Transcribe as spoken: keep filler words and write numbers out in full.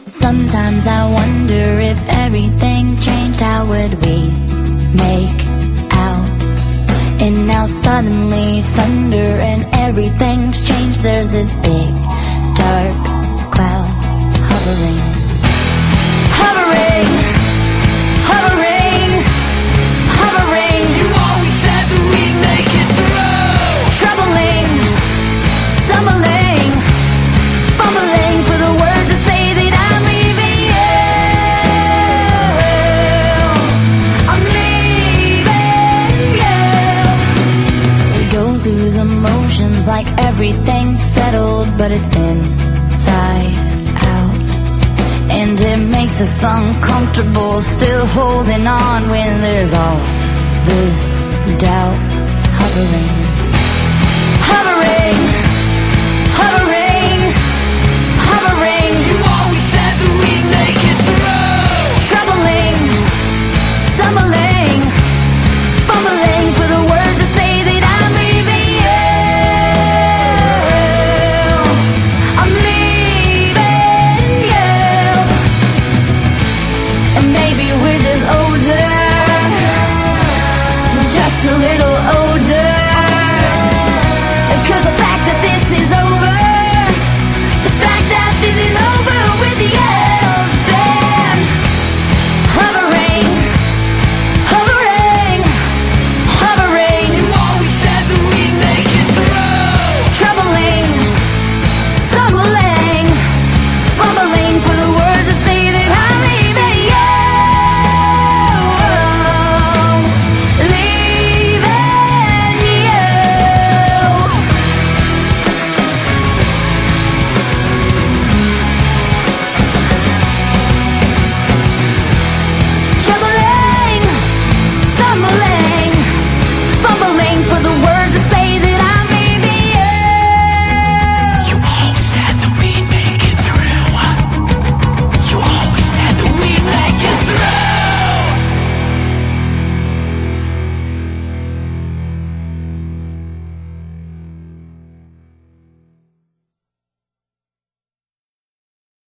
Sometimes I wonder if everything changed, how would we make out? And now suddenly thunder and everything's changed. There's this big dark cloud hovering, hovering, hovering, hovering. You always said that we'd make it through. Troubling, stumbling, fumbling for the words to say that I'm leaving you. I'm leaving you. We go through the motions like everything's settled, but it's inside out. And it makes us uncomfortable, still holding on when there's all this doubt hovering, hovering.